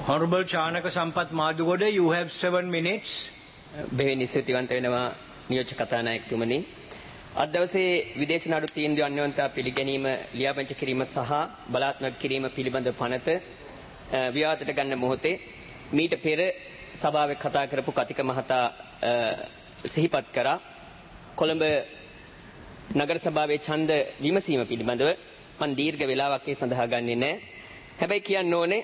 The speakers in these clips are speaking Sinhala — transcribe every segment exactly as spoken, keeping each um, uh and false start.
Honorable Chanaka Sampath Madugoda, you have seven minutes. බෙහෙවින් ස්තුතිවන්ත වෙනවා නියෝජ්‍ය කතානායකතුමනි. අද දවසේ විදේශ නඩු තීන්දුව අන්‍යෝන්‍යතා පිළිගැනීම ලියාපදිංචි කිරීම සහ බලාත්මක කිරීම පිළිබඳ පනත විවාදයට ගන්න මොහොතේ මීට පෙර සභාවේ කතා කරපු කතික මහතා සිහිපත් කරා කොළඹ නගර සභාවේ ඡන්ද විමසීම පිළිබඳව මම දීර්ඝ වේලාවක් ඒ සඳහා ගන්නෙ නැහැ. හැබැයි කියන්න ඕනේ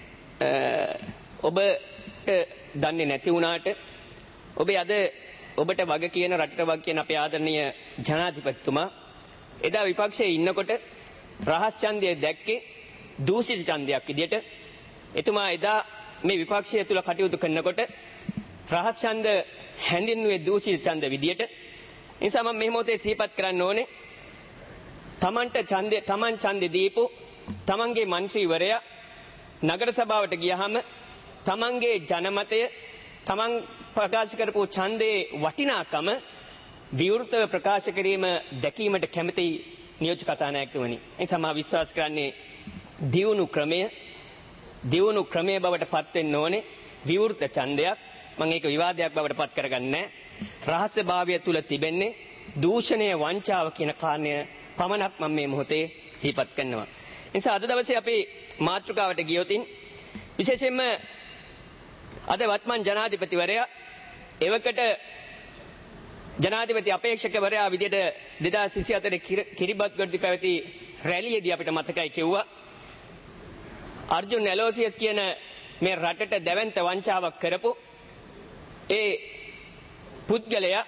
ඔබට දන්නේ නැති වුණාට ඔබේ අද ඔබට වග කියන රටට වග කියන අපේ ආදරණීය ජනාධිපතිතුමා එදා විපක්ෂයේ ඉන්නකොට රහස් ඡන්දය දැක්කේ දූෂිත ඡන්දයක් විදියට. එතුමා එදා මේ විපක්ෂය තුල කටයුතු කරනකොට රහස් ඡන්ද හැඳින්වුවේ දූෂිත ඡන්ද විදියට. ඒ නිසා මම මේ මොහොතේ සිහිපත් කරන්න ඕනේ තමන්ට ඡන්දය තමන් ඡන්දේ දීපු තමන්ගේ മന്ത്രിවරයා නගර සභාවට ගියහම තමන්ගේ ජනමතය තමන් ප්‍රකාශ කරපු ඡන්දේ වටිනාකම විවෘතව ප්‍රකාශ කිරීම දැකීමට කැමති නියෝජ්‍ය කතානායකතුමනි. ඒ නිසා මම විශ්වාස කරන්නේ දියුණු ක්‍රමය දියුණු ක්‍රමයේ බවට පත් වෙන්න ඕනේ විවෘත ඡන්දයක්. මම ඒක විවාදයක් බවට පත් කරගන්නේ නැහැ. රහස්‍යභාවය තුල තිබෙන්නේ දූෂණය වංචාව කියන කාරණය පමණක් මම මේ මොහොතේ සිහිපත් කරනවා. ඒ නිසා අද දවසේ අපි මාතෘකාවට ගියොතින් විශේෂයෙන්ම අද වත්මන් ජනාධිපතිවරයා එවකට ජනාධිපති අපේක්ෂකවරයා විදියට දෙදාස් විසිහතර කිරිබත්ගොඩදී පැවති රැළියේදී අපිට මතකයි කිව්වා අර්ජුන් ඇලෝසියස් කියන මේ රටට දැවැන්ත වංචාවක් කරපු ඒ පුද්ගලයා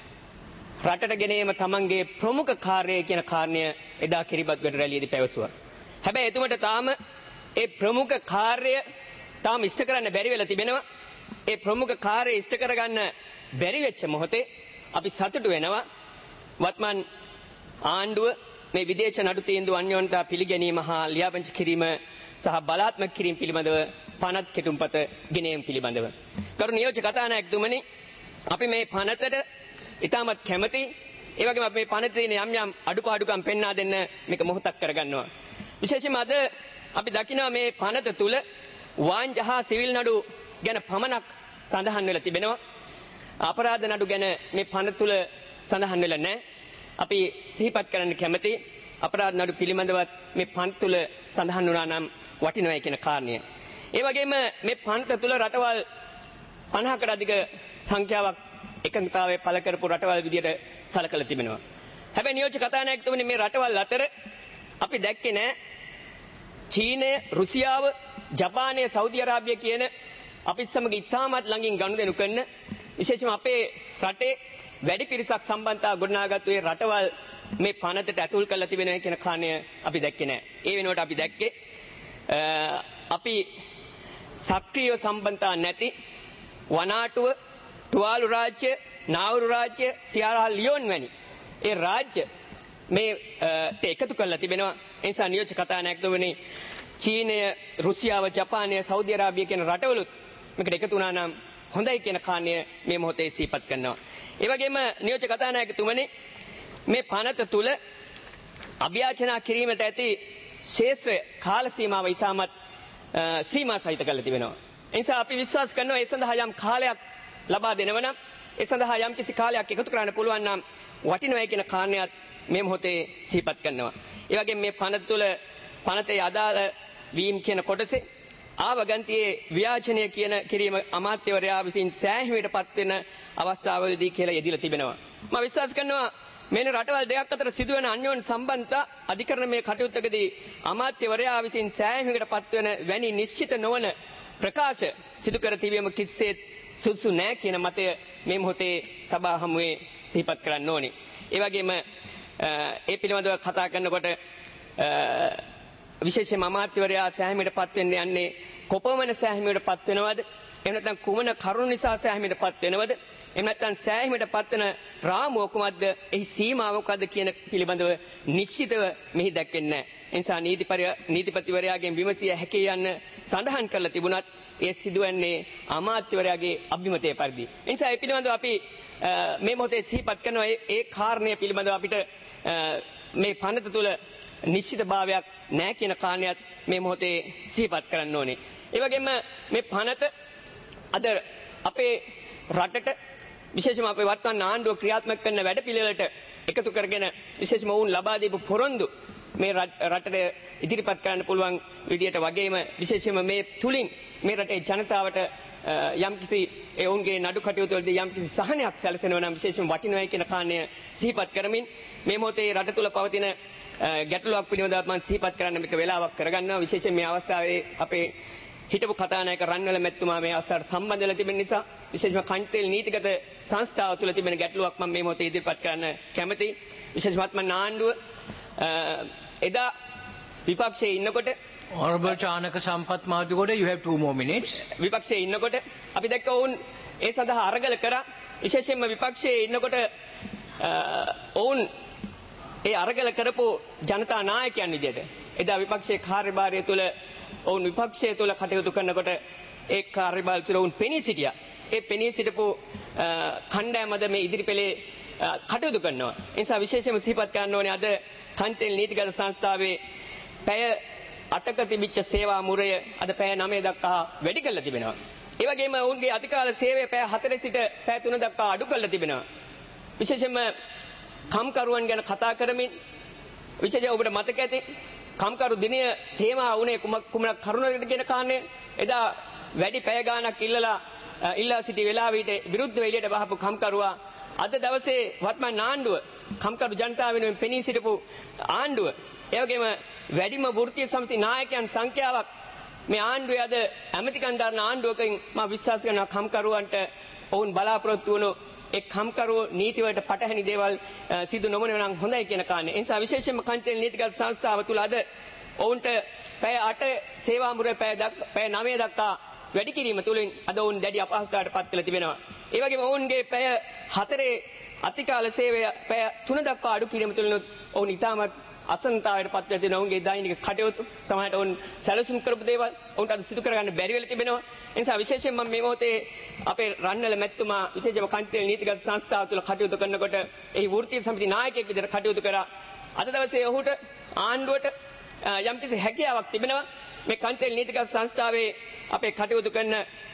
රටට ගෙනීම තමන්ගේ ප්‍රමුඛ කාර්යය කියන කාරණය එදා කිරිබත්ගොඩ රැළියේදී පැවසුවා. හැබැයි එතුමට තාම ඒ ප්‍රමුඛ කාර්යය තාම ඉෂ්ට කරන්න බැරි වෙලා තිබෙනවා. ඒ ප්‍රමුඛ කාර්යය ඉෂ්ට කරගන්න බැරි වෙච්ච මොහොතේ අපි සතුටු වෙනවා වත්මන් ආණ්ඩුව මේ විදේශ නඩු තීන්දුව අන්‍යෝන්‍යතා පිළිගැනීම හා ලියාපදිංචි කිරීම සහ බලාත්මක කිරීම පිළිබඳව පනත් කෙටුම්පත ගෙනීම පිළිබඳව. කරු නියෝජ්‍ය කතානායකතුමනි අපි මේ පනතට ඉතාමත් කැමති. ඒ වගේම අපි මේ පනතේ තියෙන යම් යම් අඩුපාඩුකම් පෙන්වා දෙන්න මේක මොහොතක් කරගන්නවා. විශේෂයෙන්ම අද අපි දකිනවා මේ පනත තුල වාංජ හා සිවිල් නඩු ගැන පමණක් සඳහන් වෙලා තිබෙනවා. අපරාධ නඩු ගැන මේ පනත තුල සඳහන් වෙලා නැහැ. අපි සිහිපත් කරන්න කැමති අපරාධ නඩු පිළිබඳවත් මේ පනත තුල සඳහන් වුණා නම් වටිනවයි කියන කාරණය. ඒ වගේම මේ පනත තුල රටවල් පනහකට අධික සංඛ්‍යාවක් එකඟතාවයේ පළ කරපු රටවල් විදියට සලකලා තිබෙනවා. හැබැයි නියෝජ්‍ය කතානායකතුමනි මේ රටවල් අතර අපි දැක්කේ නැහැ චීනය, රුසියාව, ජපානය, සෞදි අරාබිය කියන අපිත් සමග ඉතාමත් ළඟින් ගනුදෙනු කරන විශේෂයෙන්ම අපේ රටේ වැඩි පිරිසක් සම්බන්ධතා ගොඩනගාගත්තු ඒ රටවල් මේ පනතට ඇතුල් කරලා තිබෙනවා කියන කාරණය අපි දැක්කේ නැහැ. ඒ වෙනුවට අපි දැක්කේ අපි සක්‍රීය සම්බන්ධතා නැති වනාටුව, ටුවාලු රාජ්‍ය, නාවුරු රාජ්‍ය, සියරා ලියෝන් වැනි ඒ රාජ්‍ය මේ එකතු කරලා තිබෙනවා. ඒ නිසා නියෝජ්‍ය කතානායකතුමනි චීනය, රුසියාව, ජපානය, සෞදි අරාබිය කියන රටවලුත් මේකට එකතු වුණා නම් හොඳයි කියන කාරණය මේ මොහොතේ සිහිපත් කරනවා. ඒ වගේම නියෝජ්‍ය කතානායකතුමනි මේ පනත තුල අභ්‍යාචනා කිරීමට ඇති ශේෂ්ත්‍ර කාල සීමාව ඉතාමත් සීමා සහිත කරලා තිබෙනවා. ඒ නිසා අපි විශ්වාස කරනවා ඒ සඳහා යම් කාලයක් ලබා දෙනව නම් ඒ සඳහා යම් කිසි කාලයක් එකතු කරන්න පුළුවන් නම් වටිනවයි කියන කාරණයත් මේ මොහොතේ සිහිපත් කරනවා. ඒ වගේම මේ පනත තුල පනතේ අදාළ වීම කියන කොටසේ ආවගන්තියේ ව්‍යාජනය කියන කිරීම අමාත්‍යවරයා විසින් සෑහීමටපත් වෙන අවස්ථාවලදී කියලා යෙදিলা තිබෙනවා. මම විශ්වාස කරනවා මේ රටවල් දෙකක් අතර සිදුවන අන්‍යෝන්‍ය සම්බන්ධතා අධිකරණ මේ කටයුත්තකදී අමාත්‍යවරයා විසින් සෑහීමටපත් වෙන වැනි නිශ්චිත නොවන ප්‍රකාශ සිදු කර තිබීම කිසිසේත් සුදුසු නැහැ කියන මතය මේ මොහොතේ සභාව හමුවේ සිහිපත් කරන්න ඕනේ. ඒ වගේම ඒ පිළිබඳව කතා කරනකොට විශේෂයෙන්ම අමාත්‍යවරයා සෑහීමටපත් වෙන්න යන්නේ කොපමණ සෑහීමටපත් වෙනවද? එහෙම නැත්නම් කුමන කරුණු නිසා සෑහීමටපත් වෙනවද? එහෙම නැත්නම් සෑහීමටපත් වෙන රාමුව කොහොමද? එහි සීමාව මොකද්ද කියන පිළිබඳව නිශ්චිතව මෙහි දැක්වෙන්නේ නැහැ. ඒ නිසා නීතිපතිවරයාගෙන් විමසිය හැකි යන්න සඳහන් කරලා තිබුණත් ඒ සිදුවන්නේ අමාත්‍යවරයාගේ අභිමතය පරිදි. ඒ නිසා ඒ පිළිබඳව අපි මේ මොහොතේ සිහිපත් කරනවා ඒ කාරණය පිළිබඳව අපිට මේ පනත තුල නිශ්චිතභාවයක් නැහැ කියන කාරණයත් මේ මොහොතේ සිහිපත් කරන්න ඕනේ. ඒ වගේම මේ පනත අද අපේ රටට විශේෂයෙන්ම අපේ වර්තමාන ආණ්ඩුව ක්‍රියාත්මක කරන වැඩපිළිවෙලට එකතු කරගෙන විශේෂයෙන්ම වුන් ලබා දීපු පොරොන්දු මේ රටට ඉදිරිපත් කරන්න පුළුවන් විදියට වගේම විශේෂයෙන්ම මේ තුලින් මේ රටේ ජනතාවට යම්කිසි ඒ ඔවුන්ගේ නඩු කටයුතු වලදී යම්කිසි සහනයක් සැලසෙනවා නම් විශේෂයෙන් වටිනවයි කියන කාරණය සිහිපත් කරමින් මේ මොහොතේ රට තුල පවතින ගැටලුවක් පිළිබඳව මම සිහිපත් කරන්න මේක වෙලාවක් කරගන්නවා. විශේෂයෙන් මේ අවස්ථාවේ අපේ හිටපු කතානායක රන්වල මැතිතුමා මේ අවස්ථාවට සම්බන්ධ වෙලා තිබෙන නිසා විශේෂයෙන්ම කන්තේල් නීතිගත සංස්ථාව තුළ තිබෙන ගැටලුවක් මම මේ මොහොතේ ඉදිරිපත් කරන්න කැමතියි. විශේෂයෙන්ම මම ආණ්ඩුව එදා විපක්ෂයේ ඉන්නකොට Honorable Chanaka Sampath Madugoda, you have two more minutes. විපක්ෂයේ ඉන්නකොට අපි දැක්ක ඔවුන් ඒ සඳහා අරගල කරා. විශේෂයෙන්ම විපක්ෂයේ ඉන්නකොට ඔවුන් ඒ අරගල කරපු ජනතා නායකයන් විදියට එදා විපක්ෂයේ කාර්යභාරය තුළ ඔවුන් විපක්ෂය තුළ කටයුතු කරනකොට ඒ කාර්යභාරය තුළ ඔවුන් පෙනී සිටියා. ඒ පෙනී සිටපු කණ්ඩායමද මේ ඉදිරිපෙළේ කටයුතු කරනවා. ඒ නිසා විශේෂයෙන්ම සිහිපත් කරන්න ඕනේ අද කන්තේල් නීතිගත සංස්ථාවේ පැය අටක තිබිච්ච සේවා මුරය අද පැය නවය දක්වා වැඩි කරලා තිබෙනවා. ඒ වගේම ඔවුන්ගේ අධිකාල සේවය පැය හතර සිට පැය තුන දක්වා අඩු කරලා තිබෙනවා. විශේෂයෙන්ම කම්කරුවන් ගැන කතා කරමින් විශේෂයෙන් ඔබට මතක ඇති කම්කරු දිනය තේමා වුණේ කුමක් කුමන කරුණකට කියන කාරණේ එදා වැඩි පැය ගාණක් ඉල්ලලා ඉල්ලා සිටි වෙලාවට විරුද්ධ වෙලියට බහපු කම්කරුවා අද දවසේ වත්මන් ආණ්ඩුව කම්කරු ජනතාව වෙනුවෙන් පෙනී සිටපු ආණ්ඩුව ඒ වගේම වැඩිම වෘත්තීය සමිති නායකයන් සංඛ්‍යාවක් මේ ආණ්ඩුවේ අද ඇමතිකම් දරන ආණ්ඩුවකින් මම විශ්වාස කරනවා කම්කරුවන්ට ඔවුන් බලාපොරොත්තු වුණු ඒ කම්කරුවෝ නීති වලට පටහැනි දේවල් සිදු නොවන නම් හොඳයි කියන කාරණේ. ඒ නිසා විශේෂයෙන්ම කන්තේල් නීතිගත සංස්ථාව තුළ අද ඔවුන්ට පැය අට සේවා මුරේ පැය නවය දක්වා වැඩි කිරීම තුළින් අද ඔවුන් දැඩි අපහසුතාවයට පත් වෙලා තිබෙනවා. ඒ වගේම ඔවුන්ගේ පැය හතරේ අතිකාල සේවය පැය තුන දක්වා අඩු කිරීම තුළින් ඔවුන් ඉතාමත් අසන්නතාවයට පත් වෙලා තියෙනවා. ඔවුන්ගේ දෛනික කටයුතු සමහරට ඔවුන් සැලසුම් කරපු දේවල් ඔවුන්ට අද සිදු කරගන්න බැරි වෙලා තිබෙනවා. ඒ නිසා විශේෂයෙන්ම මම මේ මොහොතේ අපේ රන්වල මැතිතුමා විශේෂයෙන්ම කන්තේල් නීතිගත සංස්ථාව තුළ කටයුතු කරනකොට එහි වෘත්තීය සමිති නායකයෙක් විදිහට කටයුතු කරා. අද දවසේ ඔහුට ආණ්ඩුවට යම්කිසි හැකියාවක් තිබෙනවා මේ කන්තේල් නීතිගත සංස්ථාවේ අපේ කටයුතු කරන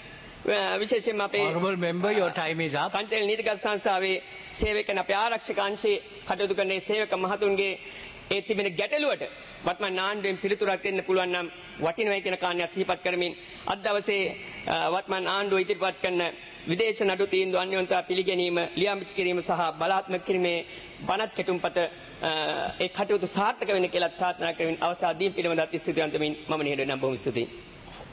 විශේෂයෙන්ම අපේ Honorable member, your time is up. කන්තේල් නීතිගත සංස්ථාවේ සේවකයන් අපේ ආරක්ෂක අංශයේ කටයුතු කරන සේවක මහතුන්ගේ ඒ තිබෙන ගැටලුවට වත්මන් ආණ්ඩුවෙන් පිළිතුරක් දෙන්න පුළුවන් නම් වටිනවයි කියන කාරණයක් සිහිපත් කරමින් අද දවසේ වත්මන් ආණ්ඩුව ඉදිරිපත් කරන විදේශ නඩු තීන්දුව අන්‍යෝන්‍යතා පිළිගැනීම ලියම්පිච්ච කිරීම සහ බලාත්මක කිරීමේ බණත් කෙටුම්පත ඒ කටයුතු සාර්ථක වෙන්න කියලා ප්‍රාර්ථනා කරමින් අවසාන දී පිළිවෙලත් ස්තුතිවන්තමින් මම නිහඬව නම් බොහොම ස්තුතියි.